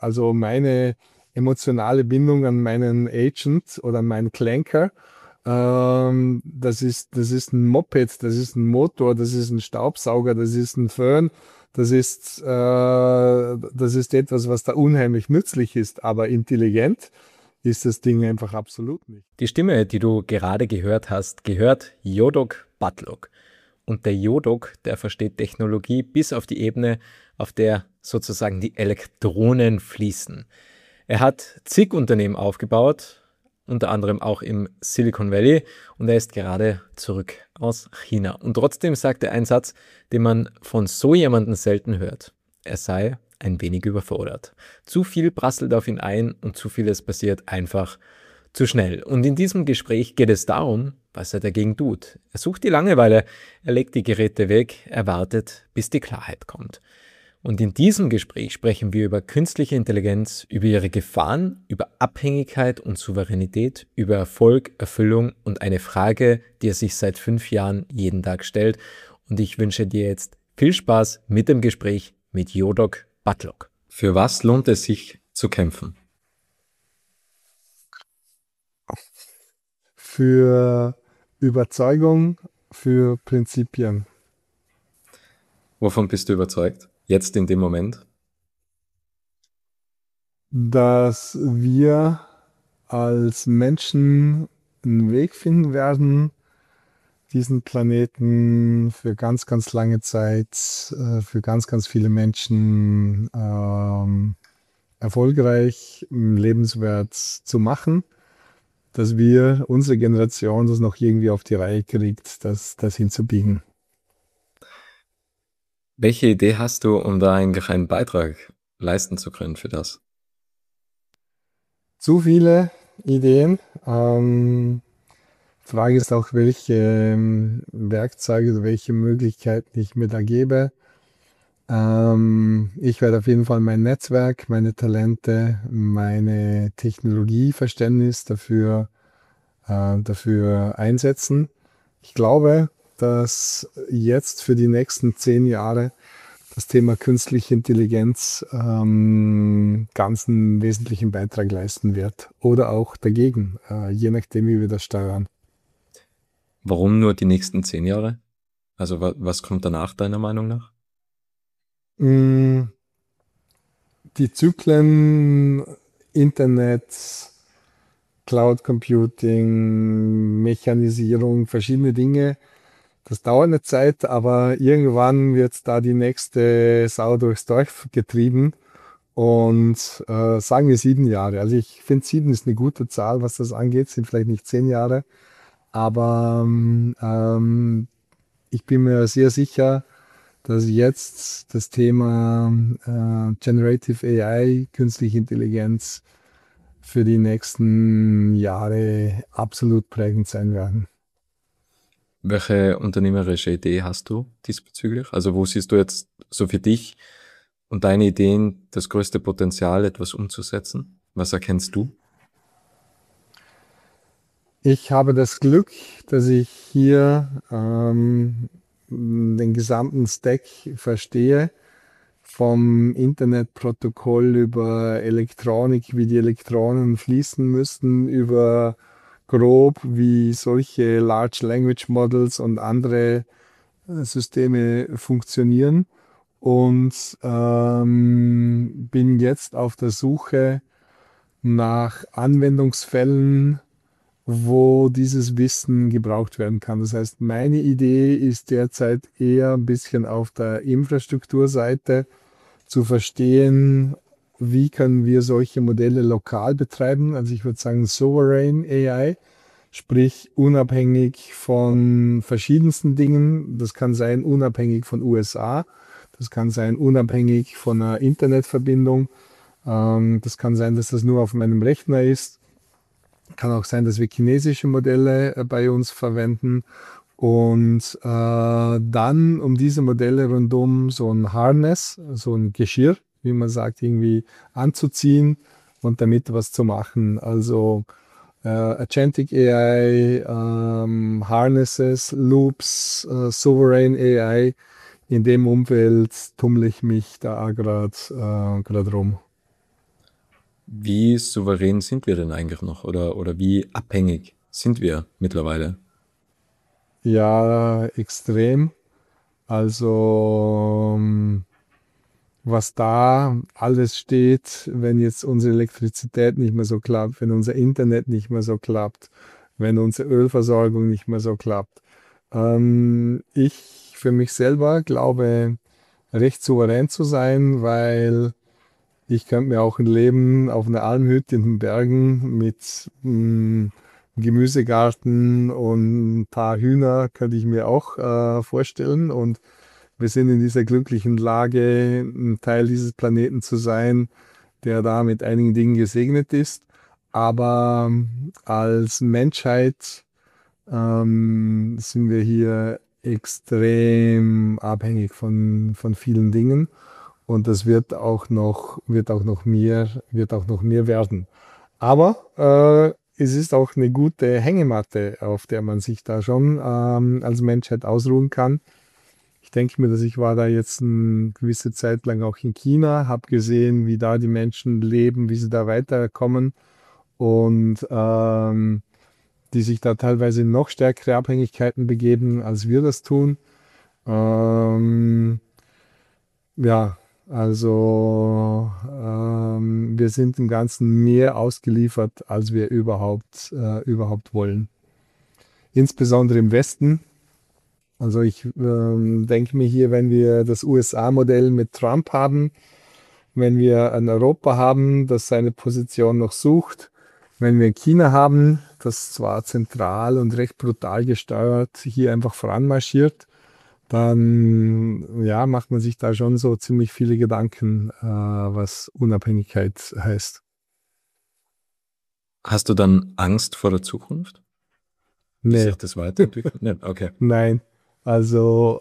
Also meine emotionale Bindung an meinen Agent oder an meinen Clanker, das ist ein Moped, das ist ein Motor, das ist ein Staubsauger, das ist ein Föhn, das ist etwas, was da unheimlich nützlich ist, aber intelligent ist das Ding einfach absolut nicht. Die Stimme, die du gerade gehört hast, gehört Yodok Butluk. Und der Yodok, der versteht Technologie bis auf die Ebene, auf der sozusagen die Elektronen fließen. Er hat zig Unternehmen aufgebaut, unter anderem auch im Silicon Valley, und er ist gerade zurück aus China. Und trotzdem sagt er einen Satz, den man von so jemandem selten hört. Er sei ein wenig überfordert. Zu viel prasselt auf ihn ein und zu vieles passiert einfach zu schnell. Und in diesem Gespräch geht es darum, was er dagegen tut. Er sucht die Langeweile, er legt die Geräte weg, er wartet, bis die Klarheit kommt. Und in diesem Gespräch sprechen wir über künstliche Intelligenz, über ihre Gefahren, über Abhängigkeit und Souveränität, über Erfolg, Erfüllung und eine Frage, die er sich seit 5 Jahren jeden Tag stellt. Und ich wünsche dir jetzt viel Spaß mit dem Gespräch mit Yodok Butluk. Für was lohnt es sich zu kämpfen? Für Überzeugung, für Prinzipien. Wovon bist du überzeugt? Jetzt in dem Moment? Dass wir als Menschen einen Weg finden werden, diesen Planeten für ganz, ganz lange Zeit, für ganz, ganz viele Menschen erfolgreich, lebenswert zu machen, dass wir, unsere Generation, das noch irgendwie auf die Reihe kriegt, das hinzubiegen. Welche Idee hast du, um da eigentlich einen Beitrag leisten zu können für das? Zu viele Ideen. Frage ist auch, welche Werkzeuge oder welche Möglichkeiten ich mir da gebe. Ich werde auf jeden Fall mein Netzwerk, meine Talente, meine Technologieverständnis dafür einsetzen. Ich glaube, dass jetzt für die nächsten 10 Jahre das Thema künstliche Intelligenz ganz einen wesentlichen Beitrag leisten wird. Oder auch dagegen, je nachdem, wie wir das steuern. Warum nur die nächsten 10 Jahre? Also was kommt danach deiner Meinung nach? Mm, Die Zyklen Internet, Cloud Computing, Mechanisierung, verschiedene Dinge, das dauert eine Zeit, aber irgendwann wird da die nächste Sau durchs Dorf getrieben. Und sagen wir 7 Jahre. Also ich finde 7 ist eine gute Zahl, was das angeht, sind vielleicht nicht 10 Jahre, aber ich bin mir sehr sicher, dass jetzt das Thema Generative AI, künstliche Intelligenz für die nächsten Jahre absolut prägend sein werden. Welche unternehmerische Idee hast du diesbezüglich? Also wo siehst du jetzt so für dich und deine Ideen das größte Potenzial, etwas umzusetzen? Was erkennst du? Ich habe das Glück, dass ich hier den gesamten Stack verstehe, vom Internetprotokoll über Elektronik, wie die Elektronen fließen müssen, über grob, wie solche Large Language Models und andere Systeme funktionieren und bin jetzt auf der Suche nach Anwendungsfällen, wo dieses Wissen gebraucht werden kann. Das heißt, meine Idee ist derzeit eher ein bisschen auf der Infrastrukturseite zu verstehen, wie können wir solche Modelle lokal betreiben. Also ich würde sagen, Sovereign AI, sprich unabhängig von verschiedensten Dingen. Das kann sein unabhängig von USA, das kann sein unabhängig von einer Internetverbindung, das kann sein, dass das nur auf meinem Rechner ist. Kann auch sein, dass wir chinesische Modelle bei uns verwenden und dann um diese Modelle rundum so ein Harness, so ein Geschirr, wie man sagt, irgendwie anzuziehen und damit was zu machen. Also Agentic AI, Harnesses, Loops, Sovereign AI. In dem Umfeld tummle ich mich da gerade rum. Wie souverän sind wir denn eigentlich noch oder wie abhängig sind wir mittlerweile? Ja, extrem. Also was da alles steht, wenn jetzt unsere Elektrizität nicht mehr so klappt, wenn unser Internet nicht mehr so klappt, wenn unsere Ölversorgung nicht mehr so klappt. Ich für mich selber glaube, recht souverän zu sein, weil ich könnte mir auch ein Leben auf einer Almhütte in den Bergen mit Gemüsegarten und ein paar Hühner könnte ich mir auch vorstellen. Und wir sind in dieser glücklichen Lage, ein Teil dieses Planeten zu sein, der da mit einigen Dingen gesegnet ist. Aber als Menschheit sind wir hier extrem abhängig von vielen Dingen. Und das wird auch noch mehr werden. Aber es ist auch eine gute Hängematte, auf der man sich da schon als Menschheit ausruhen kann. Ich denke mir, dass ich war da jetzt eine gewisse Zeit lang auch in China, habe gesehen, wie da die Menschen leben, wie sie da weiterkommen und die sich da teilweise in noch stärkere Abhängigkeiten begeben, als wir das tun. Ähm, ja, also wir sind dem Ganzen mehr ausgeliefert, als wir überhaupt wollen. Insbesondere im Westen. Also ich denke mir hier, wenn wir das USA-Modell mit Trump haben, wenn wir ein Europa haben, das seine Position noch sucht, wenn wir China haben, das zwar zentral und recht brutal gesteuert hier einfach voranmarschiert, dann ja, macht man sich da schon so ziemlich viele Gedanken, was Unabhängigkeit heißt. Hast du dann Angst vor der Zukunft, wie sich Nee, das weiterentwickelt? Nein, okay. nein. Also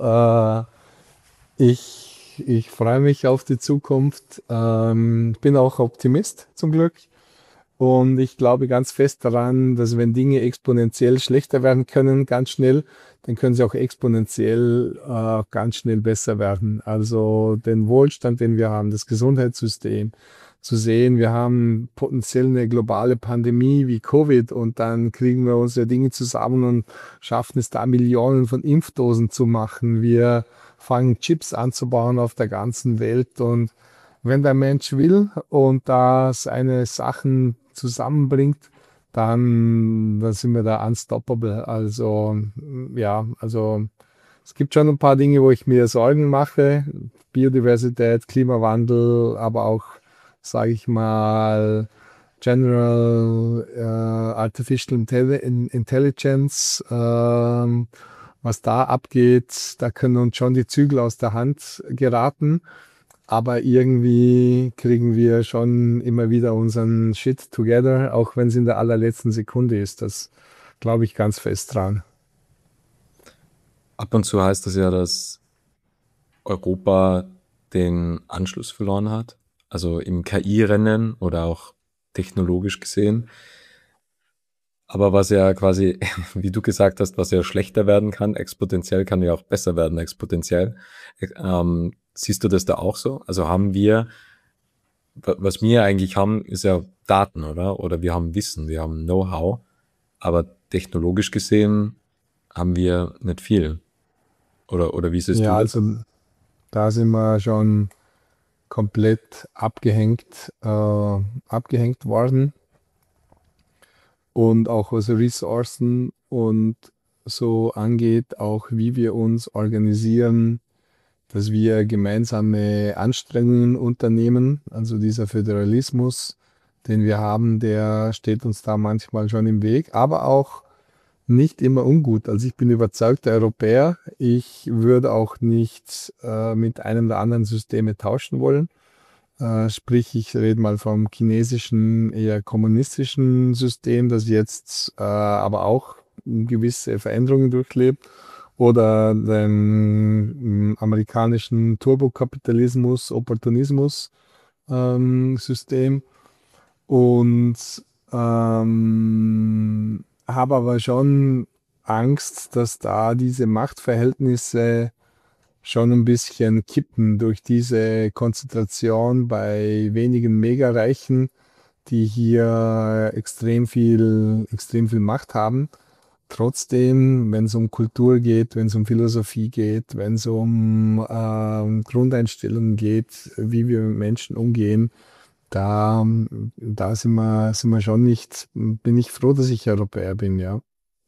ich freue mich auf die Zukunft. Bin auch Optimist zum Glück. Und ich glaube ganz fest daran, dass wenn Dinge exponentiell schlechter werden können, ganz schnell, dann können sie auch exponentiell ganz schnell besser werden. Also den Wohlstand, den wir haben, das Gesundheitssystem zu sehen, wir haben potenziell eine globale Pandemie wie Covid und dann kriegen wir unsere Dinge zusammen und schaffen es da Millionen von Impfdosen zu machen. Wir fangen Chips anzubauen auf der ganzen Welt und wenn der Mensch will und da seine Sachen zusammenbringt, dann sind wir da unstoppable. Also, ja, also es gibt schon ein paar Dinge, wo ich mir Sorgen mache. Biodiversität, Klimawandel, aber auch, sage ich mal, General Artificial Intelligence, was da abgeht, da können uns schon die Zügel aus der Hand geraten. Aber irgendwie kriegen wir schon immer wieder unseren Shit together, auch wenn es in der allerletzten Sekunde ist. Das glaube ich ganz fest dran. Ab und zu heißt das ja, dass Europa den Anschluss verloren hat, also im KI-Rennen oder auch technologisch gesehen. Aber was ja quasi, wie du gesagt hast, was ja schlechter werden kann, exponentiell kann ja auch besser werden, exponentiell. Siehst du das da auch so? Also haben wir, was wir eigentlich haben, ist ja Daten, oder? Oder wir haben Wissen, wir haben Know-how, aber technologisch gesehen haben wir nicht viel. Oder wie siehst Ja, du das? also da sind wir schon komplett abgehängt worden und auch was Ressourcen und so angeht, auch wie wir uns organisieren, dass wir gemeinsame Anstrengungen unternehmen. Also dieser Föderalismus, den wir haben, der steht uns da manchmal schon im Weg, aber auch nicht immer ungut. Also ich bin überzeugter Europäer. Ich würde auch nicht mit einem der anderen Systeme tauschen wollen. Sprich, ich rede mal vom chinesischen, eher kommunistischen System, das jetzt aber auch gewisse Veränderungen durchlebt, oder dem amerikanischen Turbokapitalismus, Opportunismus System. Und habe aber schon Angst, dass da diese Machtverhältnisse schon ein bisschen kippen durch diese Konzentration bei wenigen Megareichen, die hier extrem viel Macht haben. Trotzdem, wenn es um Kultur geht, wenn es um Philosophie geht, wenn es um Grundeinstellungen geht, wie wir mit Menschen umgehen, da sind wir schon nicht, bin ich froh, dass ich Europäer bin, ja.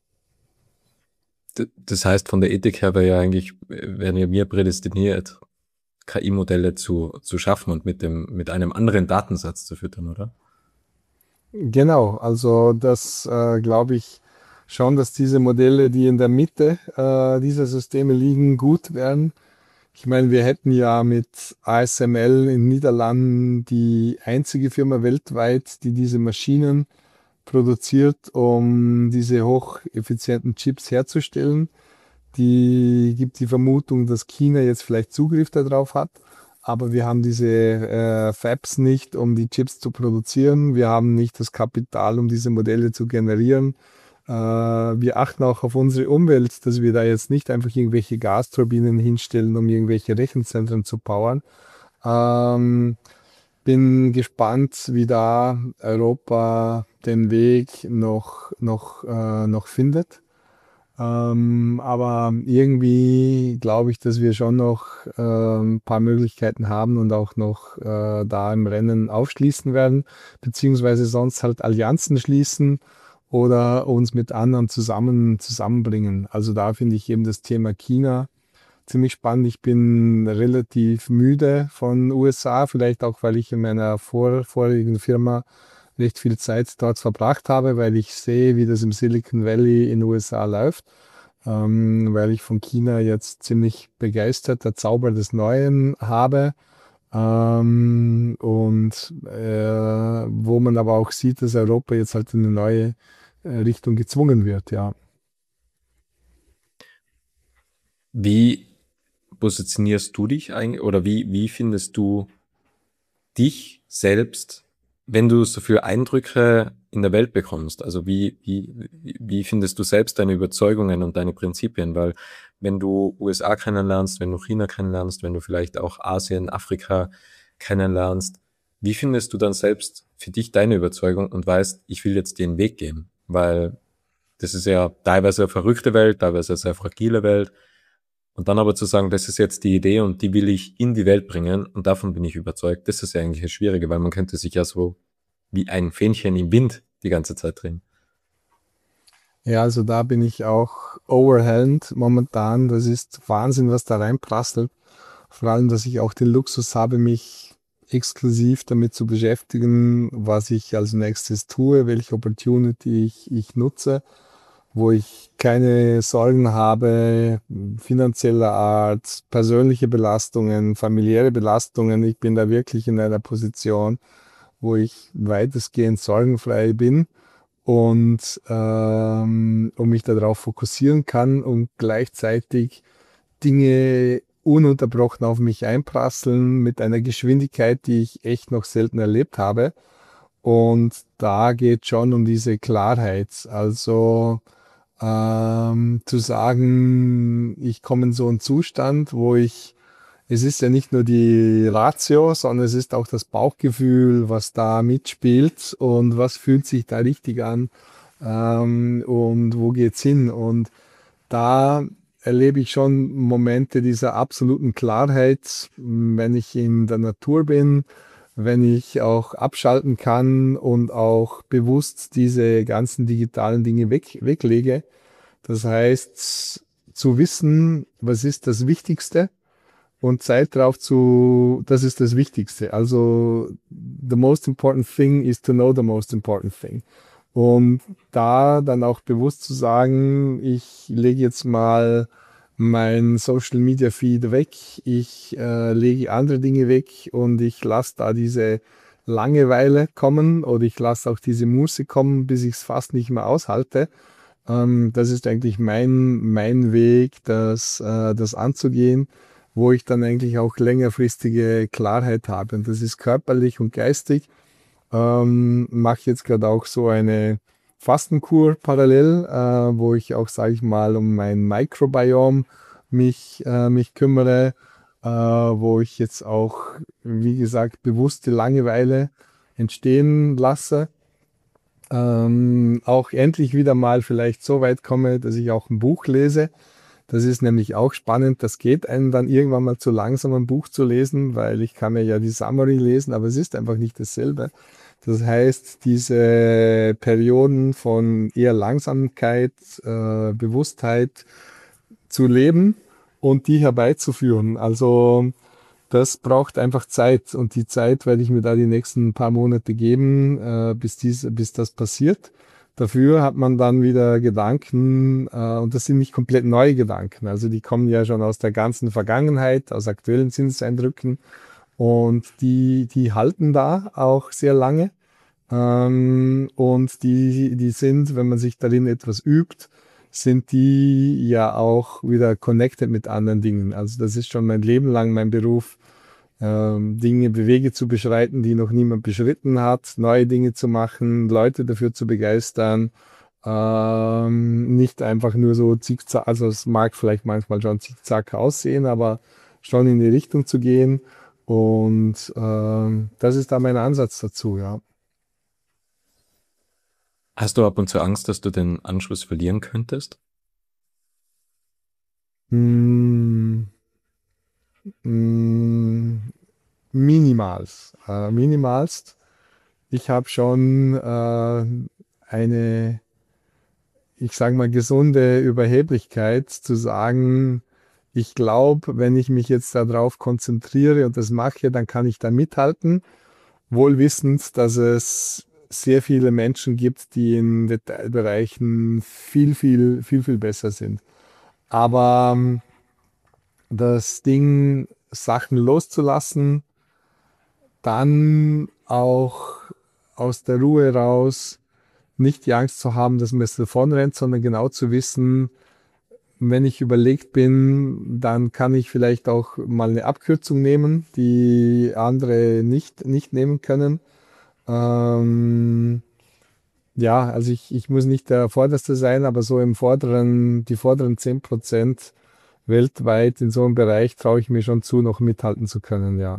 Das heißt, von der Ethik her wären ja wir prädestiniert, KI-Modelle zu schaffen und mit einem anderen Datensatz zu füttern, oder? Genau, also das glaube ich schon, dass diese Modelle, die in der Mitte dieser Systeme liegen, gut werden. Ich meine, wir hätten ja mit ASML in den Niederlanden die einzige Firma weltweit, die diese Maschinen produziert, um diese hocheffizienten Chips herzustellen. Die gibt die Vermutung, dass China jetzt vielleicht Zugriff darauf hat, aber wir haben diese Fabs nicht, um die Chips zu produzieren. Wir haben nicht das Kapital, um diese Modelle zu generieren. Wir achten auch auf unsere Umwelt, dass wir da jetzt nicht einfach irgendwelche Gasturbinen hinstellen, um irgendwelche Rechenzentren zu powern. Ähm, Bin gespannt, wie da Europa den Weg noch findet. Aber irgendwie glaube ich, dass wir schon noch ein paar Möglichkeiten haben und auch noch da im Rennen aufschließen werden, beziehungsweise sonst halt Allianzen schließen oder uns mit anderen zusammenbringen. Also da finde ich eben das Thema China ziemlich spannend. Ich bin relativ müde von USA, vielleicht auch, weil ich in meiner vorigen Firma recht viel Zeit dort verbracht habe, weil ich sehe, wie das im Silicon Valley in den USA läuft, weil ich von China jetzt ziemlich begeistert der Zauber des Neuen habe. Und wo man aber auch sieht, dass Europa jetzt halt in eine neue Richtung gezwungen wird, ja. Wie positionierst du dich eigentlich oder wie findest du dich selbst, wenn du so viele Eindrücke in der Welt bekommst? Also wie findest du selbst deine Überzeugungen und deine Prinzipien? Weil wenn du USA kennenlernst, wenn du China kennenlernst, wenn du vielleicht auch Asien, Afrika kennenlernst, wie findest du dann selbst für dich deine Überzeugung und weißt, ich will jetzt den Weg gehen? Weil das ist ja teilweise eine verrückte Welt, teilweise eine sehr fragile Welt. Und dann aber zu sagen, das ist jetzt die Idee und die will ich in die Welt bringen und davon bin ich überzeugt, das ist ja eigentlich das Schwierige, weil man könnte sich ja so wie ein Fähnchen im Wind die ganze Zeit drehen. Ja, also da bin ich auch overwhelmed momentan. Das ist Wahnsinn, was da reinprasselt. Vor allem, dass ich auch den Luxus habe, mich exklusiv damit zu beschäftigen, was ich als nächstes tue, welche Opportunity ich nutze, wo ich keine Sorgen habe, finanzieller Art, persönliche Belastungen, familiäre Belastungen. Ich bin da wirklich in einer Position, wo ich weitestgehend sorgenfrei bin und mich darauf fokussieren kann und gleichzeitig Dinge ununterbrochen auf mich einprasseln mit einer Geschwindigkeit, die ich echt noch selten erlebt habe. Und da geht schon um diese Klarheit. Also zu sagen, ich komme in so einen Zustand, wo es ist ja nicht nur die Ratio, sondern es ist auch das Bauchgefühl, was da mitspielt und was fühlt sich da richtig an und wo geht's hin. Und da erlebe ich schon Momente dieser absoluten Klarheit, wenn ich in der Natur bin, wenn ich auch abschalten kann und auch bewusst diese ganzen digitalen Dinge weglege. Das heißt, zu wissen, was ist das Wichtigste und Zeit drauf das ist das Wichtigste. Also, the most important thing is to know the most important thing. Und da dann auch bewusst zu sagen, ich lege jetzt mal mein Social Media Feed weg, ich lege andere Dinge weg und ich lasse da diese Langeweile kommen oder ich lasse auch diese Muße kommen, bis ich es fast nicht mehr aushalte. Das ist eigentlich mein Weg, das anzugehen, wo ich dann eigentlich auch längerfristige Klarheit habe. Und das ist körperlich und geistig. Mache jetzt gerade auch so eine Fastenkur parallel, wo ich auch, sage ich mal, um mein Mikrobiom mich kümmere, wo ich jetzt auch, wie gesagt, bewusste Langeweile entstehen lasse. Auch endlich wieder mal vielleicht so weit komme, dass ich auch ein Buch lese. Das ist nämlich auch spannend. Das geht einem dann irgendwann mal zu langsam, ein Buch zu lesen, weil ich kann mir ja die Summary lesen, aber es ist einfach nicht dasselbe. Das heißt, diese Perioden von eher Langsamkeit, Bewusstheit zu leben und die herbeizuführen. Also das braucht einfach Zeit und die Zeit werde ich mir da die nächsten paar Monate geben, bis das passiert. Dafür hat man dann wieder Gedanken, und das sind nicht komplett neue Gedanken. Also die kommen ja schon aus der ganzen Vergangenheit, aus aktuellen Sinneseindrücken und die halten da auch sehr lange. Und die sind, wenn man sich darin etwas übt, sind die ja auch wieder connected mit anderen Dingen. Also das ist schon mein Leben lang mein Beruf, Dinge, Wege zu beschreiten, die noch niemand beschritten hat, neue Dinge zu machen, Leute dafür zu begeistern, nicht einfach nur so zickzack, also es mag vielleicht manchmal schon zickzack aussehen, aber schon in die Richtung zu gehen und das ist da mein Ansatz dazu, ja. Hast du ab und zu Angst, dass du den Anschluss verlieren könntest? Mm, mm, minimalst. Ich habe schon eine, ich sage mal, gesunde Überheblichkeit zu sagen, ich glaube, wenn ich mich jetzt darauf konzentriere und das mache, dann kann ich da mithalten, wohl wissend, dass es sehr viele Menschen gibt, die in Detailbereichen viel besser sind. Aber das Ding, Sachen loszulassen, dann auch aus der Ruhe raus, nicht die Angst zu haben, dass man es davonrennt, sondern genau zu wissen, wenn ich überlegt bin, dann kann ich vielleicht auch mal eine Abkürzung nehmen, die andere nicht nehmen können. Ähm, ja, also ich muss nicht der Vorderste sein, aber so die vorderen 10% weltweit in so einem Bereich traue ich mir schon zu, noch mithalten zu können, ja.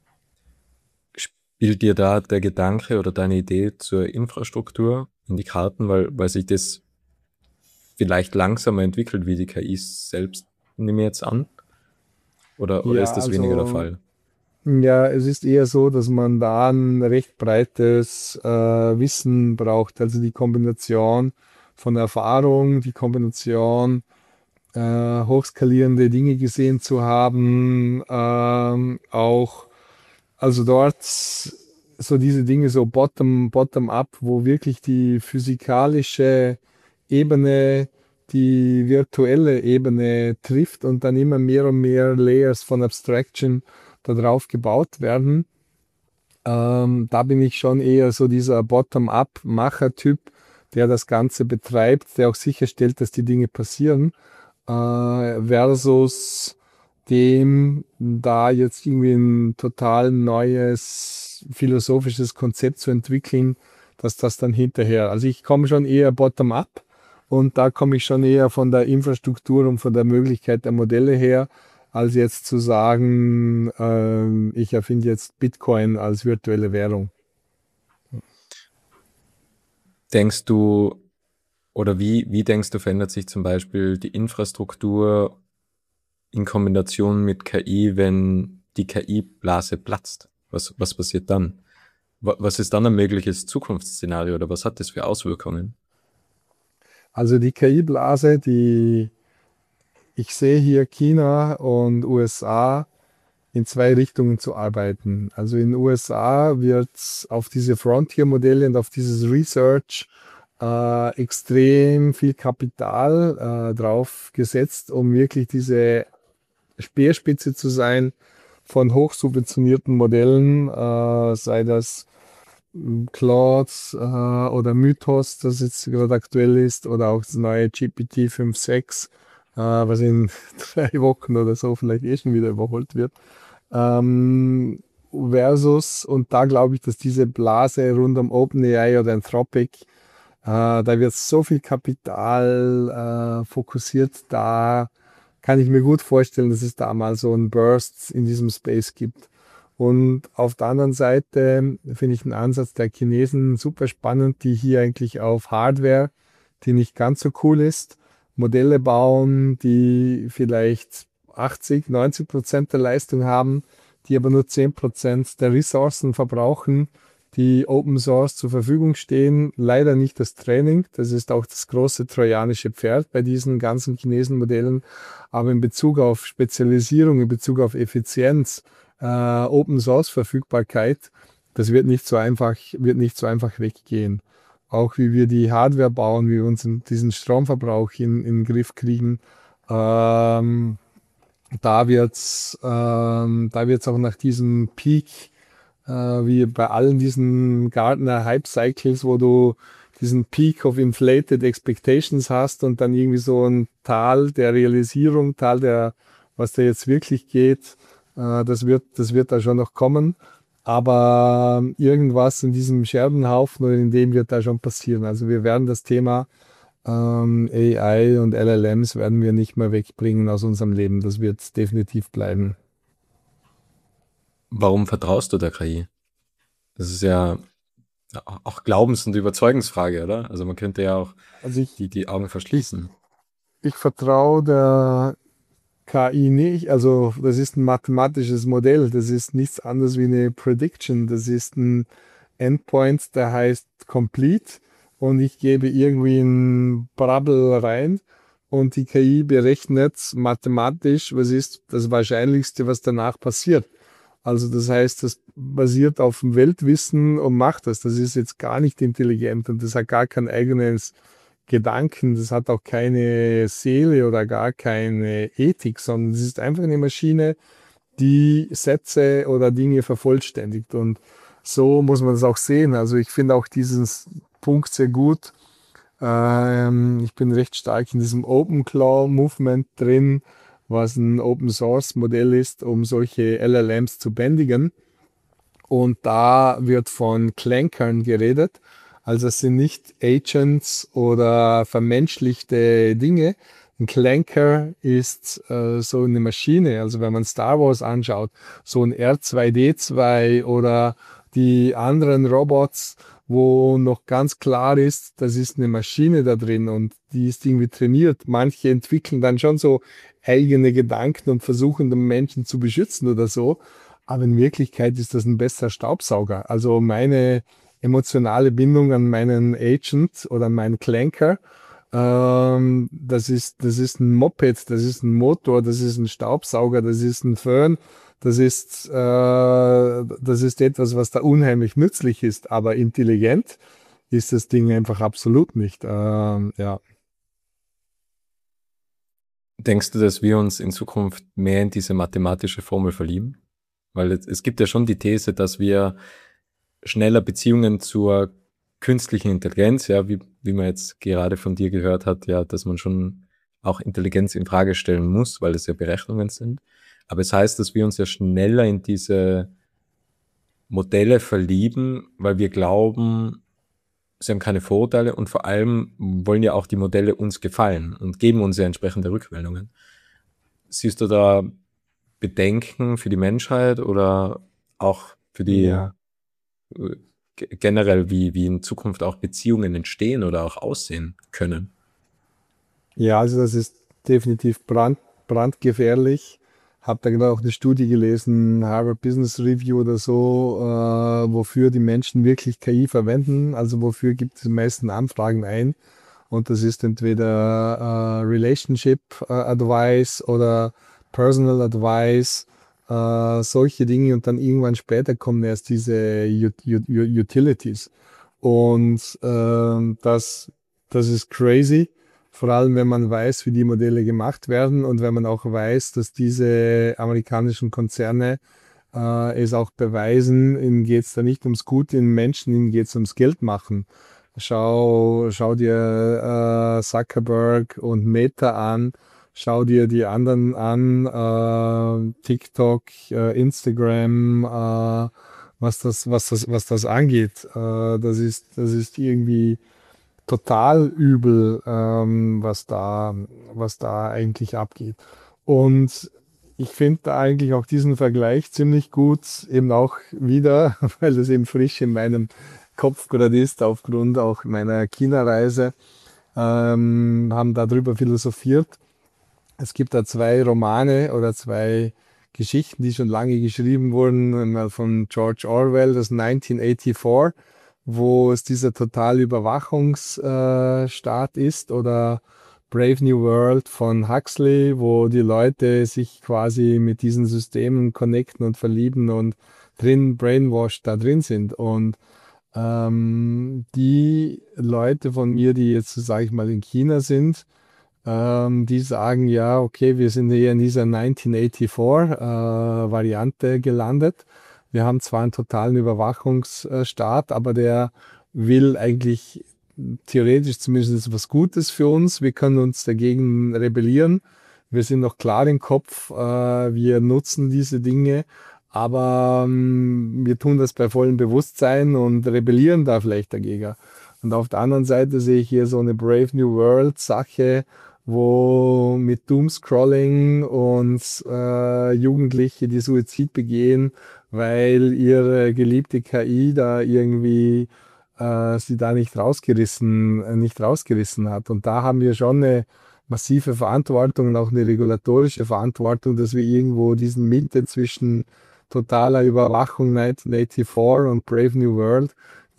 Spielt dir da der Gedanke oder deine Idee zur Infrastruktur in die Karten, weil sich das vielleicht langsamer entwickelt wie die KIs selbst, nehme ich jetzt an? Oder Ja, ist das weniger der also Fall? ja, es ist eher so, dass man da ein recht breites Wissen braucht. Also die Kombination von Erfahrung, die Kombination hochskalierende Dinge gesehen zu haben, auch also dort so diese Dinge so bottom up, wo wirklich die physikalische Ebene die virtuelle Ebene trifft und dann immer mehr und mehr Layers von Abstraction da drauf gebaut werden. Da bin ich schon eher so dieser Bottom-up-Macher-Typ, der das Ganze betreibt, der auch sicherstellt, dass die Dinge passieren, versus dem da jetzt irgendwie ein total neues philosophisches Konzept zu entwickeln, dass das dann hinterher. Also ich komme schon eher bottom-up und da komme ich schon eher von der Infrastruktur und von der Möglichkeit der Modelle her, als jetzt zu sagen, ich erfinde jetzt Bitcoin als virtuelle Währung. Denkst du, oder wie denkst du, verändert sich zum Beispiel die Infrastruktur in Kombination mit KI, wenn die KI-Blase platzt? Was passiert dann? Was ist dann ein mögliches Zukunftsszenario oder was hat das für Auswirkungen? Also die KI-Blase, ich sehe hier China und USA in zwei Richtungen zu arbeiten. Also in den USA wird auf diese Frontier-Modelle und auf dieses Research extrem viel Kapital drauf gesetzt, um wirklich diese Speerspitze zu sein von hochsubventionierten Modellen, sei das Claude oder Mythos, das jetzt gerade aktuell ist, oder auch das neue GPT 5.6, was in 3 Wochen oder so vielleicht eh schon wieder überholt wird. Versus, und da glaube ich, dass diese Blase rund um OpenAI oder Anthropic, da wird so viel Kapital fokussiert, da kann ich mir gut vorstellen, dass es da mal so einen Burst in diesem Space gibt. Und auf der anderen Seite finde ich den Ansatz der Chinesen super spannend, die hier eigentlich auf Hardware, die nicht ganz so cool ist, Modelle bauen, die vielleicht 80, 90% der Leistung haben, die aber nur 10% der Ressourcen verbrauchen, die Open Source zur Verfügung stehen. Leider nicht das Training, das ist auch das große trojanische Pferd bei diesen ganzen Chinesen-Modellen. Aber in Bezug auf Spezialisierung, in Bezug auf Effizienz, Open Source Verfügbarkeit, das wird nicht so einfach weggehen. Auch wie wir die Hardware bauen, wie wir diesen Stromverbrauch in den Griff kriegen. Ähm, da wird's auch nach diesem Peak, wie bei allen diesen Gartner Hype Cycles, wo du diesen Peak of Inflated Expectations hast und dann irgendwie so ein Tal der Realisierung, was da jetzt wirklich geht, das wird da schon noch kommen. Aber irgendwas in diesem Scherbenhaufen oder in dem wird da schon passieren. Also wir werden das Thema AI und LLMs werden wir nicht mehr wegbringen aus unserem Leben. Das wird definitiv bleiben. Warum vertraust du der KI? Das ist ja auch Glaubens- und Überzeugungsfrage, oder? Also man könnte ja auch Also die Augen verschließen. ich vertraue der KI nicht. Also das ist ein mathematisches Modell. Das ist nichts anderes wie eine Prediction. Das ist ein Endpoint, der heißt complete und ich gebe irgendwie ein Brabbel rein und die KI berechnet mathematisch, was ist das Wahrscheinlichste, was danach passiert. Also das heißt, das basiert auf dem Weltwissen und macht das. Das ist jetzt gar nicht intelligent und das hat gar kein eigenes Gedanken, das hat auch keine Seele oder gar keine Ethik, sondern es ist einfach eine Maschine, die Sätze oder Dinge vervollständigt. Und so muss man das auch sehen. Also ich finde auch diesen Punkt sehr gut. Ich bin recht stark in diesem Open Claw Movement drin, was ein Open Source Modell ist, um solche LLMs zu bändigen. Und da wird von Clankern geredet. Also es sind nicht Agents oder vermenschlichte Dinge. Ein Clanker ist so eine Maschine. Also wenn man Star Wars anschaut, so ein R2D2 oder die anderen Robots, wo noch ganz klar ist, das ist eine Maschine da drin und die ist irgendwie trainiert. Manche entwickeln dann schon so eigene Gedanken und versuchen den Menschen zu beschützen oder so. Aber in Wirklichkeit ist das ein besser Staubsauger. Also meine emotionale Bindung an meinen Agent oder an meinen Clanker, das ist ein Moped, das ist ein Motor, das ist ein Staubsauger, das ist ein Föhn, das ist etwas, was da unheimlich nützlich ist, aber intelligent ist das Ding einfach absolut nicht. Ja. Denkst du, dass wir uns in Zukunft mehr in diese mathematische Formel verlieben? Weil es gibt ja schon die These, dass wir schneller Beziehungen zur künstlichen Intelligenz, ja, wie man jetzt gerade von dir gehört hat, ja, dass man schon auch Intelligenz in Frage stellen muss, weil es ja Berechnungen sind. Aber es heißt, dass wir uns ja schneller in diese Modelle verlieben, weil wir glauben, sie haben keine Vorurteile und vor allem wollen ja auch die Modelle uns gefallen und geben uns ja entsprechende Rückmeldungen. Siehst du da Bedenken für die Menschheit oder auch für die Ja. generell, wie in Zukunft auch Beziehungen entstehen oder auch aussehen können? Ja, also das ist definitiv brandgefährlich. Habe da gerade auch eine Studie gelesen, Harvard Business Review oder so, wofür die Menschen wirklich KI verwenden. Also wofür gibt es die meisten Anfragen ein. Und das ist entweder Relationship Advice oder Personal Advice, solche Dinge. Und dann irgendwann später kommen erst diese Utilities. Und das ist crazy. Vor allem, wenn man weiß, wie die Modelle gemacht werden und wenn man auch weiß, dass diese amerikanischen Konzerne es auch beweisen, ihnen geht es da nicht ums Gute in Menschen, ihnen geht es ums Geld machen. Schau dir Zuckerberg und Meta an, schau dir die anderen an, TikTok, Instagram, was das angeht. Das ist irgendwie total übel, was da eigentlich abgeht. Und ich finde da eigentlich auch diesen Vergleich ziemlich gut, eben auch wieder, weil das eben frisch in meinem Kopf gerade ist, aufgrund auch meiner China-Reise, haben darüber philosophiert. Es gibt da zwei Romane oder zwei Geschichten, die schon lange geschrieben wurden, einmal von George Orwell, das 1984, wo es dieser totale Überwachungsstaat ist, oder Brave New World von Huxley, wo die Leute sich quasi mit diesen Systemen connecten und verlieben und drin brainwashed da drin sind. Und die Leute von mir, die jetzt, sage ich mal, in China sind, die sagen, ja, okay, wir sind hier in dieser 1984-Variante gelandet. Wir haben zwar einen totalen Überwachungsstaat, aber der will eigentlich theoretisch zumindest was Gutes für uns. Wir können uns dagegen rebellieren. Wir sind noch klar im Kopf. Wir nutzen diese Dinge, aber wir tun das bei vollem Bewusstsein und rebellieren da vielleicht dagegen. Und auf der anderen Seite sehe ich hier so eine Brave New World Sache, wo mit Doomscrolling und Jugendliche, die Suizid begehen, weil ihre geliebte KI da irgendwie sie da nicht rausgerissen hat. Und da haben wir schon eine massive Verantwortung und auch eine regulatorische Verantwortung, dass wir irgendwo diesen Mitte zwischen totaler Überwachung 1984 und Brave New World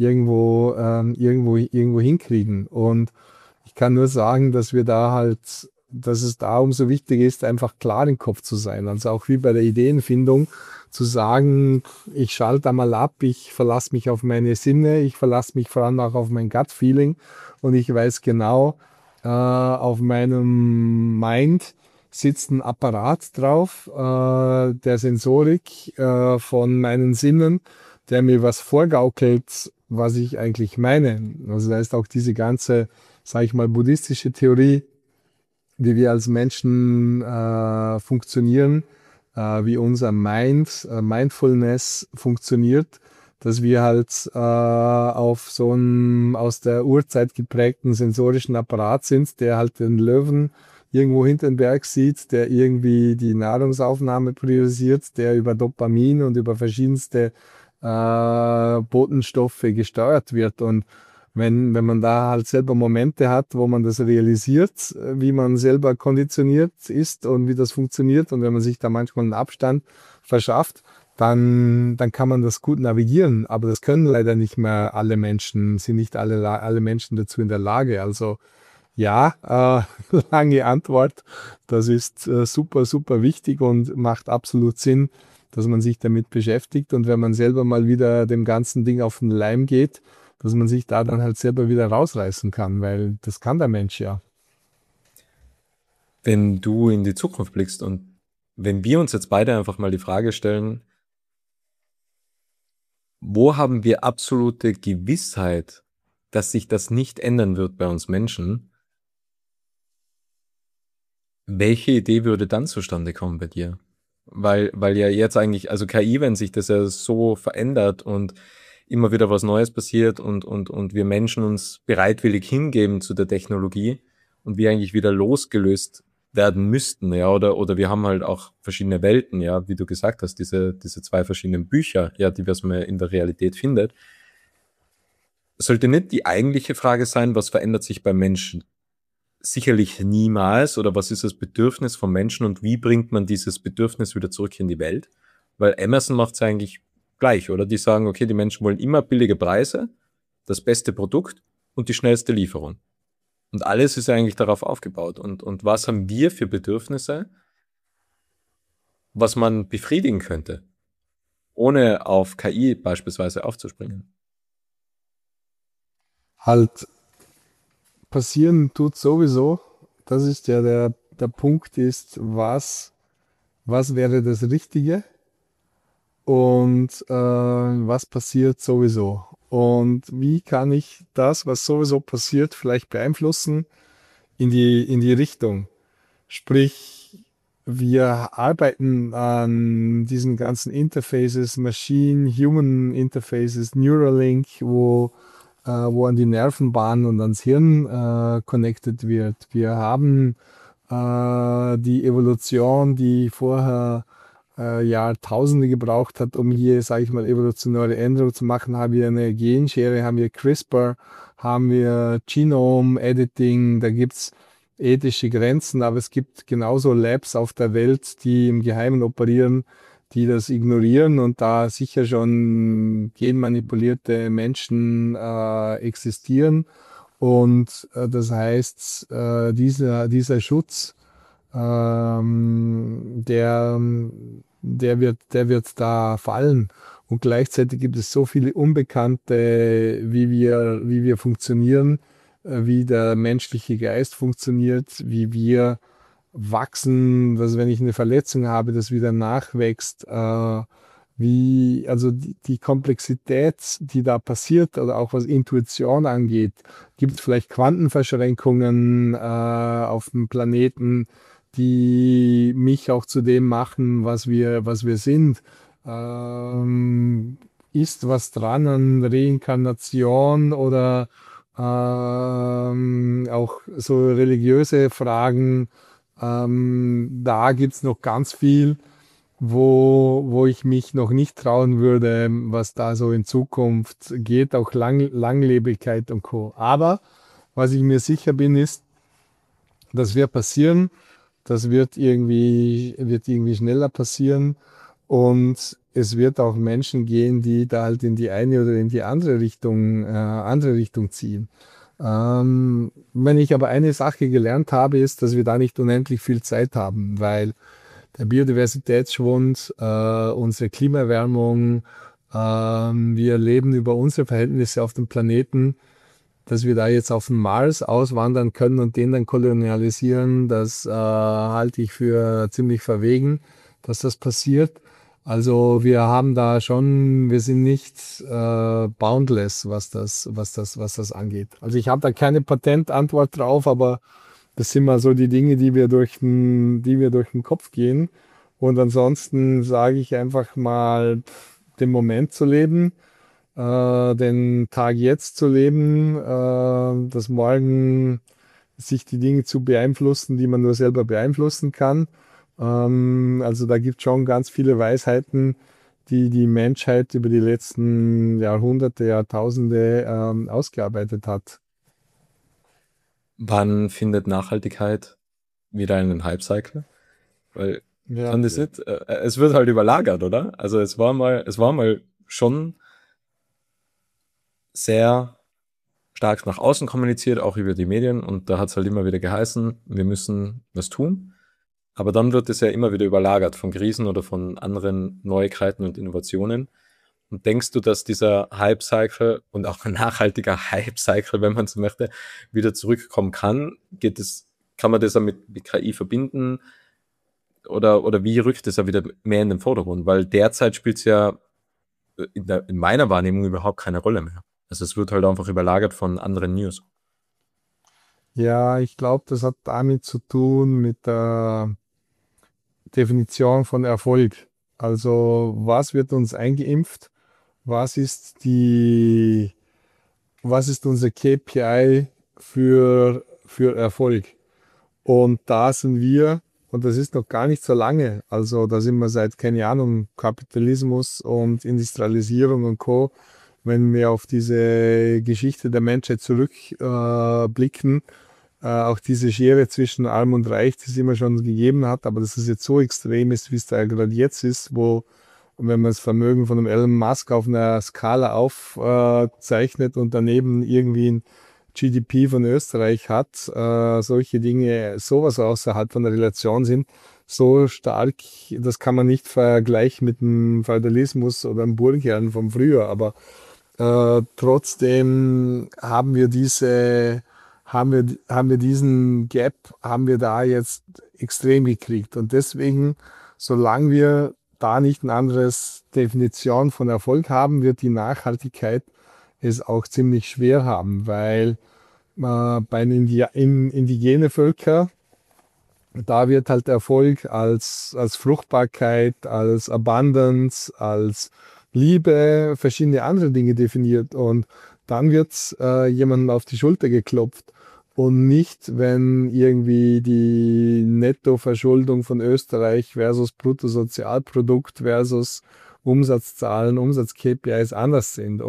irgendwo hinkriegen. Und ich kann nur sagen, dass wir da halt, dass es da umso wichtiger ist, einfach klar im Kopf zu sein. Also auch wie bei der Ideenfindung, zu sagen, ich schalte einmal ab, ich verlasse mich auf meine Sinne, ich verlasse mich vor allem auch auf mein Gut-Feeling und ich weiß genau, auf meinem Mind sitzt ein Apparat drauf, der Sensorik von meinen Sinnen, der mir was vorgaukelt, was ich eigentlich meine. Also da ist auch diese ganze, sage ich mal, buddhistische Theorie, wie wir als Menschen funktionieren, wie unser Mindfulness funktioniert, dass wir halt auf so einem aus der Urzeit geprägten sensorischen Apparat sind, der halt den Löwen irgendwo hinter den Berg sieht, der irgendwie die Nahrungsaufnahme priorisiert, der über Dopamin und über verschiedenste Botenstoffe gesteuert wird. Und wenn man da halt selber Momente hat, wo man das realisiert, wie man selber konditioniert ist und wie das funktioniert, und wenn man sich da manchmal einen Abstand verschafft, dann kann man das gut navigieren. Aber das können leider nicht mehr alle Menschen, sind nicht alle Menschen dazu in der Lage. Also ja, lange Antwort. Das ist super, super wichtig und macht absolut Sinn, dass man sich damit beschäftigt. Und wenn man selber mal wieder dem ganzen Ding auf den Leim geht, dass man sich da dann halt selber wieder rausreißen kann, weil das kann der Mensch ja. Wenn du in die Zukunft blickst und wenn wir uns jetzt beide einfach mal die Frage stellen, wo haben wir absolute Gewissheit, dass sich das nicht ändern wird bei uns Menschen? Welche Idee würde dann zustande kommen bei dir? Weil ja jetzt eigentlich, also KI, wenn sich das ja so verändert und immer wieder was Neues passiert und wir Menschen uns bereitwillig hingeben zu der Technologie und wir eigentlich wieder losgelöst werden müssten, ja, oder wir haben halt auch verschiedene Welten, ja, wie du gesagt hast, diese zwei verschiedenen Bücher, ja, die was man in der Realität findet. Sollte nicht die eigentliche Frage sein, was verändert sich beim Menschen? Sicherlich niemals, oder was ist das Bedürfnis von Menschen und wie bringt man dieses Bedürfnis wieder zurück in die Welt? Weil Amazon macht es eigentlich gleich, oder? Die sagen, okay, die Menschen wollen immer billige Preise, das beste Produkt und die schnellste Lieferung. Und alles ist eigentlich darauf aufgebaut. Und was haben wir für Bedürfnisse, was man befriedigen könnte, ohne auf KI beispielsweise aufzuspringen? Halt passieren tut sowieso. Das ist ja der Punkt ist, was wäre das Richtige und was passiert sowieso. Und wie kann ich das, was sowieso passiert, vielleicht beeinflussen in die Richtung? Sprich, wir arbeiten an diesen ganzen Interfaces, Machine-Human Interfaces, Neuralink, wo an die Nervenbahnen und ans Hirn connected wird. Wir haben die Evolution, die vorher Jahrtausende gebraucht hat, um hier, sage ich mal, evolutionäre Änderungen zu machen, haben wir eine Genschere, haben wir CRISPR, haben wir Genome-Editing, da gibt es ethische Grenzen, aber es gibt genauso Labs auf der Welt, die im Geheimen operieren, die das ignorieren und da sicher schon genmanipulierte Menschen existieren. Und das heißt, dieser Schutz, der, der wird da fallen. Und gleichzeitig gibt es so viele Unbekannte, wie wir funktionieren, wie der menschliche Geist funktioniert, wie wir wachsen, dass wenn ich eine Verletzung habe, das wieder nachwächst, also die Komplexität, die da passiert, oder auch was Intuition angeht, gibt es vielleicht Quantenverschränkungen auf dem Planeten, die mich auch zu dem machen, was wir sind. Ist was dran an Reinkarnation oder auch so religiöse Fragen? Da gibt es noch ganz viel, wo ich mich noch nicht trauen würde, was da so in Zukunft geht, auch Langlebigkeit und Co. Aber was ich mir sicher bin, ist, das wird passieren, das wird irgendwie schneller passieren und es wird auch Menschen gehen, die da halt in die eine oder in die andere Richtung ziehen. Wenn ich aber eine Sache gelernt habe, ist, dass wir da nicht unendlich viel Zeit haben, weil der Biodiversitätsschwund, unsere Klimaerwärmung, wir leben über unsere Verhältnisse auf dem Planeten, dass wir da jetzt auf den Mars auswandern können und den dann kolonialisieren, das halte ich für ziemlich verwegen, dass das passiert. Also wir haben da schon, wir sind nicht boundless, was das angeht. Also ich habe da keine Patentantwort drauf, aber das sind mal so die Dinge, die wir durch den Kopf gehen. Und ansonsten sage ich einfach mal, den Moment zu leben, den Tag jetzt zu leben, das Morgen sich die Dinge zu beeinflussen, die man nur selber beeinflussen kann. Also da gibt es schon ganz viele Weisheiten, die die Menschheit über die letzten Jahrhunderte, Jahrtausende ausgearbeitet hat. Wann findet Nachhaltigkeit wieder einen Hype-Cycle? Weil Ja, kann das nicht, es wird halt überlagert, oder? Also es war mal schon sehr stark nach außen kommuniziert, auch über die Medien, und da hat es halt immer wieder geheißen, wir müssen was tun. Aber dann wird es ja immer wieder überlagert von Krisen oder von anderen Neuigkeiten und Innovationen. Und denkst du, dass dieser Hype-Cycle und auch ein nachhaltiger Hype-Cycle, wenn man so möchte, wieder zurückkommen kann? Kann man das ja mit KI verbinden? Oder wie rückt es ja wieder mehr in den Vordergrund? Weil derzeit spielt es ja in meiner Wahrnehmung überhaupt keine Rolle mehr. Also es wird halt einfach überlagert von anderen News. ja, ich glaube, das hat damit zu tun mit der Definition von Erfolg. Also was wird uns eingeimpft? Was ist was ist unser KPI für Erfolg? Und da sind wir, und das ist noch gar nicht so lange, also da sind wir seit, keine Ahnung, Kapitalismus und Industrialisierung und Co., wenn wir auf diese Geschichte der Menschheit zurückblicken, blicken, auch diese Schere zwischen Arm und Reich, die es immer schon gegeben hat, aber dass es jetzt so extrem ist, wie es da gerade jetzt ist, wo, wenn man das Vermögen von einem Elon Musk auf einer Skala aufzeichnet und daneben irgendwie ein GDP von Österreich hat, solche Dinge sowas außerhalb von der Relation sind, so stark, das kann man nicht vergleichen mit dem Feudalismus oder dem Burgherren vom Früher, aber trotzdem haben wir diesen Gap, haben wir da jetzt extrem gekriegt. Und deswegen, solange wir da nicht eine andere Definition von Erfolg haben, wird die Nachhaltigkeit es auch ziemlich schwer haben, weil bei den indigenen Völkern, da wird halt Erfolg als Fruchtbarkeit, als Abundance, als Liebe, verschiedene andere Dinge definiert. Und dann wird jemandem auf die Schulter geklopft. und nicht, wenn irgendwie die Nettoverschuldung von Österreich versus Bruttosozialprodukt versus Umsatzzahlen, Umsatz-KPIs anders sind.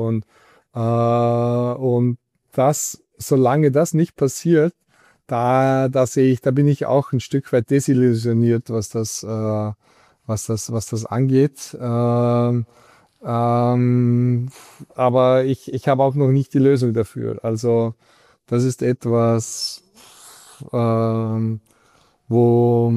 Und das, solange das nicht passiert, da sehe ich, da bin ich auch ein Stück weit desillusioniert, was das angeht. Ähm, aber ich habe auch noch nicht die Lösung dafür. Also das ist etwas, ähm, wo,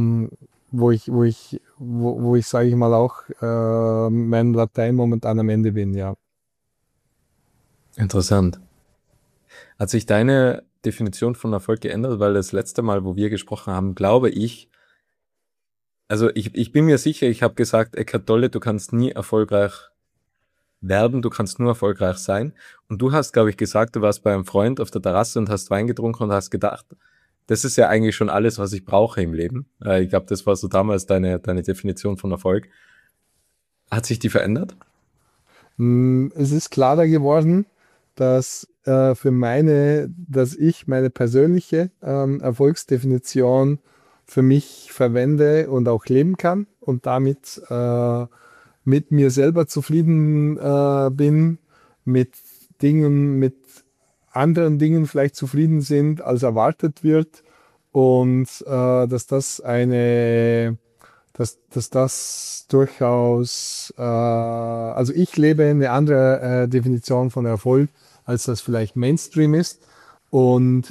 wo ich, sage ich mal, auch mein Latein momentan am Ende bin, ja. Interessant. Hat sich deine Definition von Erfolg geändert? Weil das letzte Mal, wo wir gesprochen haben, glaube ich, also ich bin mir sicher, ich habe gesagt, Eckhart Tolle, du kannst nie erfolgreich werden, du kannst nur erfolgreich sein. Und du hast, glaube ich, gesagt, du warst bei einem Freund auf der Terrasse und hast Wein getrunken und hast gedacht, das ist ja eigentlich schon alles, was ich brauche im Leben. Ich glaube, das war so damals deine Definition von Erfolg. Hat sich die verändert? Es ist klarer geworden, dass dass ich meine persönliche Erfolgsdefinition für mich verwende und auch leben kann und damit mit mir selber zufrieden bin, mit mit anderen Dingen vielleicht zufrieden sind, als erwartet wird und dass das durchaus, also ich lebe eine andere Definition von Erfolg, als das vielleicht Mainstream ist. Und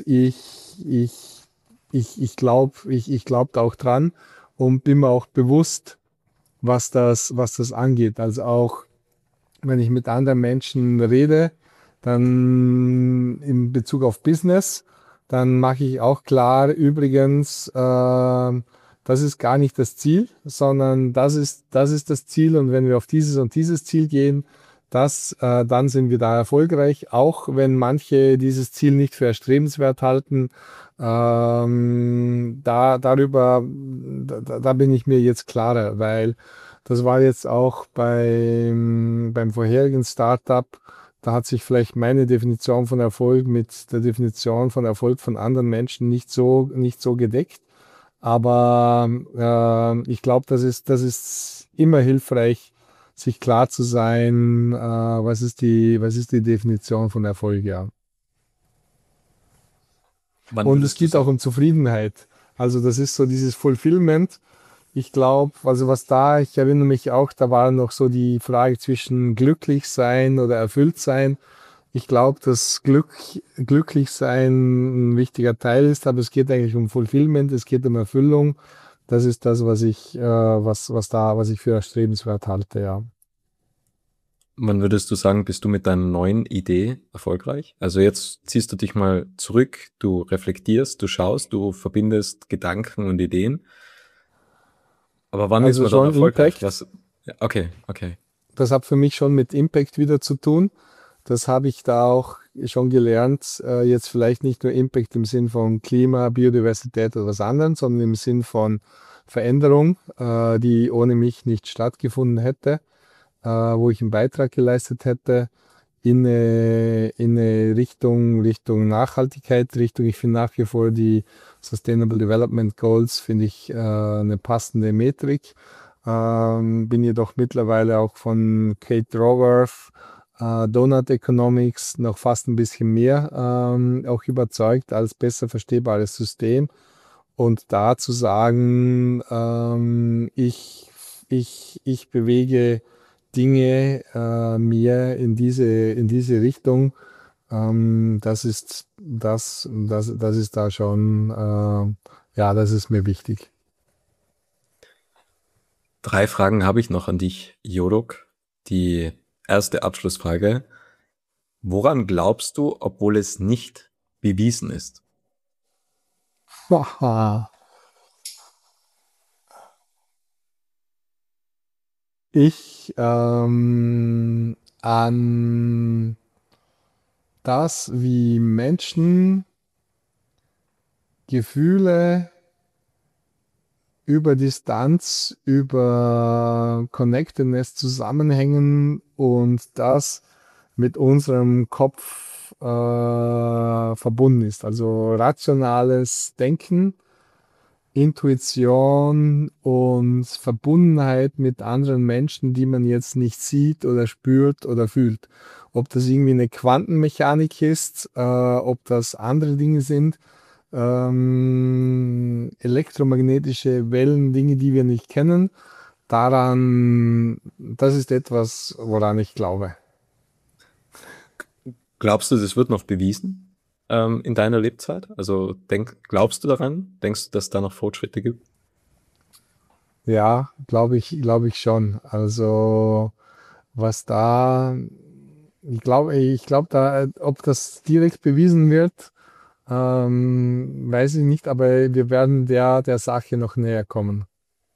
ich glaube da auch dran und bin mir auch bewusst, was das angeht. Also auch wenn ich mit anderen Menschen rede, dann in Bezug auf Business, dann mache ich auch klar, übrigens, das ist gar nicht das Ziel, sondern das ist das Ziel. Und wenn wir auf dieses und dieses Ziel gehen, dann sind wir da erfolgreich, auch wenn manche dieses Ziel nicht für erstrebenswert halten. Da bin ich mir jetzt klarer, weil das war jetzt auch beim vorherigen Startup. Da hat sich vielleicht meine Definition von Erfolg mit der Definition von Erfolg von anderen Menschen nicht so gedeckt. Aber ich glaube, das ist immer hilfreich, sich klar zu sein, was ist die Definition von Erfolg, ja. Wann Und es würdest du geht auch sagen? um Zufriedenheit. Also das ist so dieses Fulfillment. Ich glaube, also ich erinnere mich auch, da war noch so die Frage zwischen glücklich sein oder erfüllt sein. Ich glaube, dass glücklich sein ein wichtiger Teil ist, aber es geht eigentlich um Fulfillment, es geht um Erfüllung. Das ist das, was ich für erstrebenswert halte, ja. Wann würdest du sagen, bist du mit deiner neuen Idee erfolgreich? Also jetzt ziehst du dich mal zurück, du reflektierst, du schaust, du verbindest Gedanken und Ideen. Aber wann ist Also man dann schon erfolgreich? Impact. Was? Ja, okay, okay. Das hat für mich schon mit Impact wieder zu tun. Das habe ich da auch schon gelernt. Jetzt vielleicht nicht nur Impact im Sinn von Klima, Biodiversität oder was anderes, sondern im Sinn von Veränderung, die ohne mich nicht stattgefunden hätte, wo ich einen Beitrag geleistet hätte in eine Richtung Nachhaltigkeit, ich finde nach wie vor die Sustainable Development Goals, finde ich eine passende Metrik. Bin jedoch mittlerweile auch von Kate Raworth, Donut Economics noch fast ein bisschen mehr auch überzeugt als besser verstehbares System. Und da zu sagen, ich bewege Dinge mehr in diese Richtung, das ist da schon, ja, das ist mir wichtig. 3 Fragen habe ich noch an dich, Jodok. Die erste Abschlussfrage. Woran glaubst du, obwohl es nicht bewiesen ist? Haha. An das, wie Menschen Gefühle über Distanz, über Connectedness zusammenhängen und das mit unserem Kopf verbunden ist. Also rationales Denken, Intuition und Verbundenheit mit anderen Menschen, die man jetzt nicht sieht oder spürt oder fühlt. Ob das irgendwie eine Quantenmechanik ist, ob das andere Dinge sind, elektromagnetische Wellen, Dinge, die wir nicht kennen. Das ist etwas, woran ich glaube. Glaubst du, das wird noch bewiesen in deiner Lebzeit? Also glaubst du daran? Denkst du, dass da noch Fortschritte gibt? Ja, glaube ich schon. Also was da, ich glaube da, ob das direkt bewiesen wird, weiß ich nicht, aber wir werden der Sache noch näher kommen.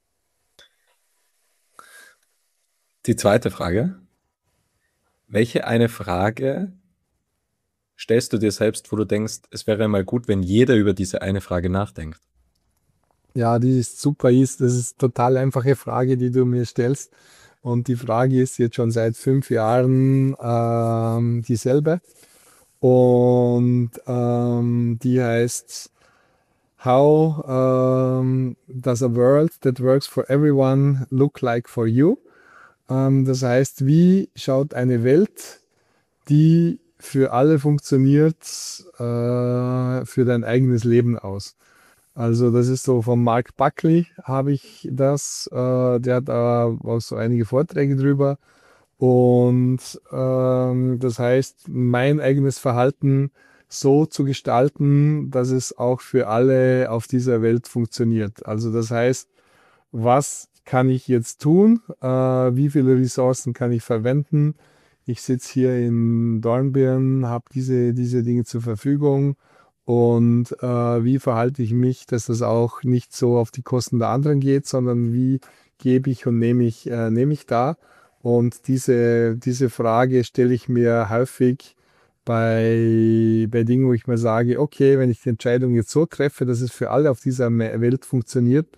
Die zweite Frage. Welche eine Frage stellst du dir selbst, wo du denkst, es wäre mal gut, wenn jeder über diese eine Frage nachdenkt? Ja, die ist super, das ist total einfache Frage, die du mir stellst. Und die Frage ist jetzt schon seit 5 Jahren dieselbe. Und die heißt, How does a world that works for everyone look like for you? Das heißt, wie schaut eine Welt, die für alle funktioniert, für dein eigenes Leben aus? Also das ist so von Mark Buckley habe ich das, der hat da auch so einige Vorträge drüber. Und das heißt, mein eigenes Verhalten so zu gestalten, dass es auch für alle auf dieser Welt funktioniert. Also das heißt, was kann ich jetzt tun? Wie viele Ressourcen kann ich verwenden? Ich sitze hier in Dornbirn, habe diese Dinge zur Verfügung. Und wie verhalte ich mich, dass das auch nicht so auf die Kosten der anderen geht, sondern wie gebe ich und nehme ich da? Und diese Frage stelle ich mir häufig bei Dingen, wo ich mir sage, okay, wenn ich die Entscheidung jetzt so treffe, dass es für alle auf dieser Welt funktioniert,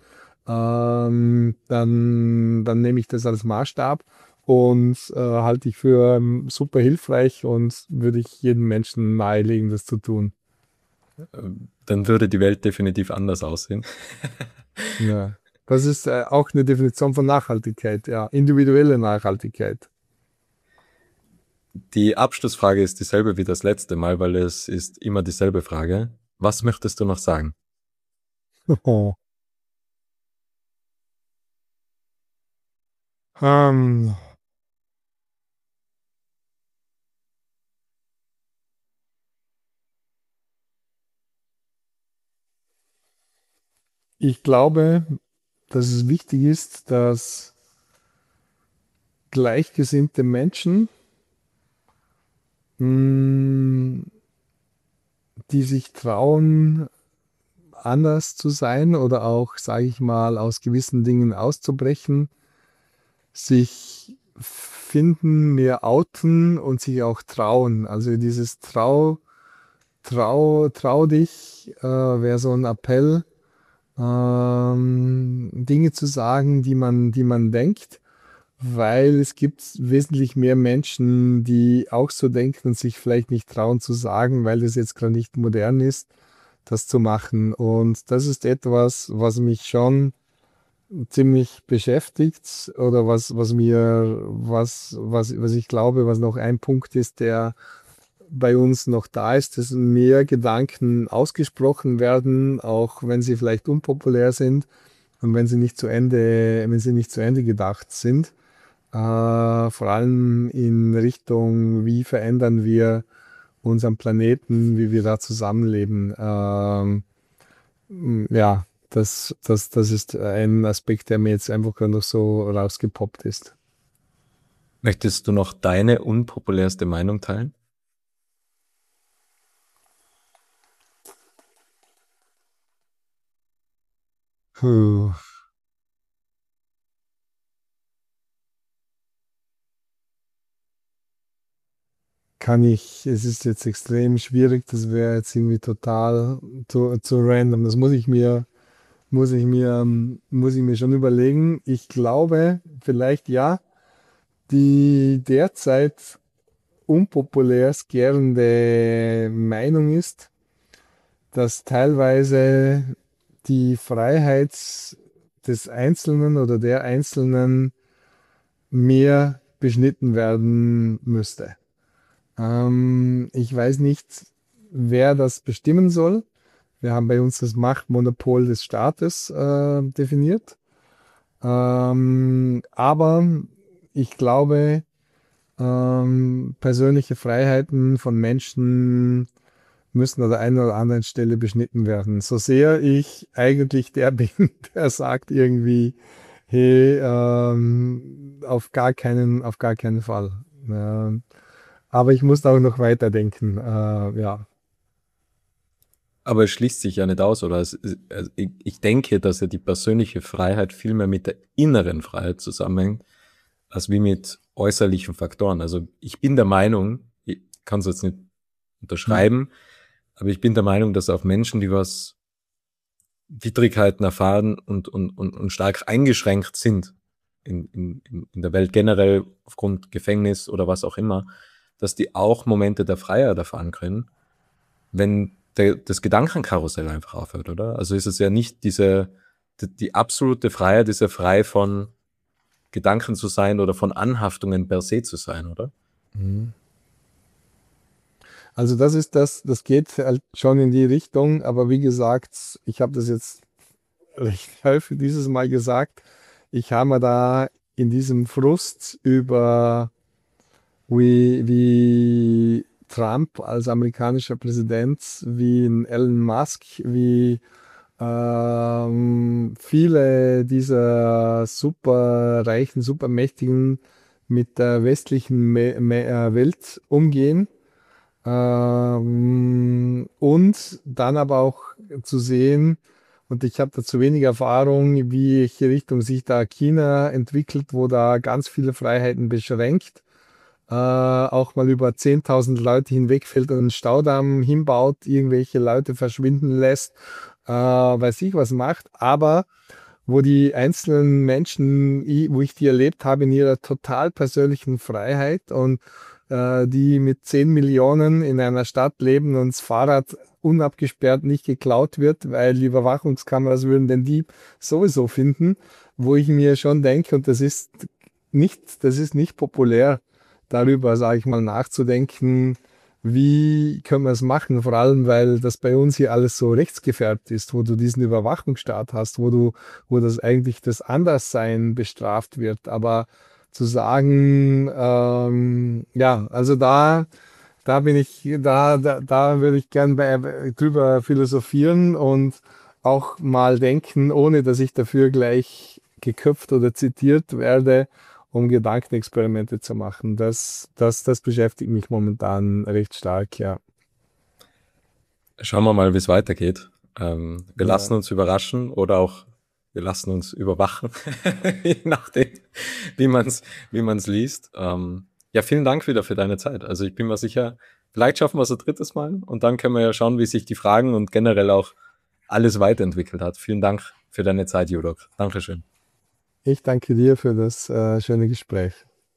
dann nehme ich das als Maßstab und halte ich für super hilfreich und würde ich jedem Menschen nahelegen, das zu tun. Dann würde die Welt definitiv anders aussehen. Ja. Das ist auch eine Definition von Nachhaltigkeit, ja, individuelle Nachhaltigkeit. Die Abschlussfrage ist dieselbe wie das letzte Mal, weil es ist immer dieselbe Frage. Was möchtest du noch sagen? Ähm, Ich glaube, dass es wichtig ist, dass gleichgesinnte Menschen, mh, die sich trauen, anders zu sein oder auch, sage ich mal, aus gewissen Dingen auszubrechen, sich finden, mehr outen und sich auch trauen. Also dieses trau dich, wäre so ein Appell, Dinge zu sagen, die man denkt, weil es gibt wesentlich mehr Menschen, die auch so denken und sich vielleicht nicht trauen zu sagen, weil das jetzt gerade nicht modern ist, das zu machen. Und das ist etwas, was mich schon ziemlich beschäftigt oder was ich glaube, was noch ein Punkt ist, der bei uns noch da ist, dass mehr Gedanken ausgesprochen werden, auch wenn sie vielleicht unpopulär sind und wenn sie nicht zu Ende gedacht sind. Vor allem in Richtung, wie verändern wir unseren Planeten, wie wir da zusammenleben. Ja, das ist ein Aspekt, der mir jetzt einfach gerade noch so rausgepoppt ist. Möchtest du noch deine unpopulärste Meinung teilen? Puh. Es ist jetzt extrem schwierig, das wäre jetzt irgendwie total zu random. Das muss ich mir schon überlegen. Ich glaube, vielleicht ja, die derzeit unpopulär scarende Meinung ist, dass teilweise die Freiheit des Einzelnen oder der Einzelnen mehr beschnitten werden müsste. Ich weiß nicht, wer das bestimmen soll. Wir haben bei uns das Machtmonopol des Staates definiert. Aber ich glaube, persönliche Freiheiten von Menschen müssen an der einen oder anderen Stelle beschnitten werden. So sehr ich eigentlich der bin, der sagt irgendwie, hey, auf gar keinen Fall. Aber ich muss da auch noch weiterdenken. Ja. Aber es schließt sich ja nicht aus, oder? Also ich denke, dass ja die persönliche Freiheit viel mehr mit der inneren Freiheit zusammenhängt, als wie mit äußerlichen Faktoren. Also ich bin der Meinung, ich kann es jetzt nicht unterschreiben, aber ich bin der Meinung, dass auch Menschen, die was Widrigkeiten erfahren und stark eingeschränkt sind in der Welt generell aufgrund Gefängnis oder was auch immer, dass die auch Momente der Freiheit erfahren können, wenn das Gedankenkarussell einfach aufhört, oder? Also ist es ja nicht die absolute Freiheit ist ja frei von Gedanken zu sein oder von Anhaftungen per se zu sein, oder? Also das geht halt schon in die Richtung, aber wie gesagt, ich habe das jetzt recht häufig dieses Mal gesagt, ich habe mir da in diesem Frust über wie Trump als amerikanischer Präsident, wie ein Elon Musk, wie viele dieser superreichen, supermächtigen mit der westlichen Welt umgehen. Und dann aber auch zu sehen, und ich habe da zu wenig Erfahrung, wie welche Richtung sich da China entwickelt, wo da ganz viele Freiheiten beschränkt, auch mal über 10.000 Leute hinwegfällt und einen Staudamm hinbaut, irgendwelche Leute verschwinden lässt, weiß ich was macht, aber wo die einzelnen Menschen, wo ich die erlebt habe in ihrer total persönlichen Freiheit und die mit 10 Millionen in einer Stadt leben und das Fahrrad unabgesperrt nicht geklaut wird, weil die Überwachungskameras würden den Dieb sowieso finden, wo ich mir schon denke, und das ist nicht populär, darüber, sage ich mal, nachzudenken, wie können wir es machen, vor allem, weil das bei uns hier alles so rechtsgefärbt ist, wo du diesen Überwachungsstaat hast, wo das eigentlich das Anderssein bestraft wird. Aber zu sagen, ja, also da bin ich, da würde ich gern drüber philosophieren und auch mal denken, ohne dass ich dafür gleich geköpft oder zitiert werde, um Gedankenexperimente zu machen. Das beschäftigt mich momentan recht stark, ja. Schauen wir mal, wie es weitergeht. Wir Ja. lassen uns überraschen oder auch wir lassen uns überwachen, je nachdem, wie man's liest. Ja, vielen Dank wieder für deine Zeit. Also ich bin mir sicher, vielleicht schaffen wir es ein drittes Mal und dann können wir ja schauen, wie sich die Fragen und generell auch alles weiterentwickelt hat. Vielen Dank für deine Zeit, Judok. Dankeschön. Ich danke dir für das schöne Gespräch.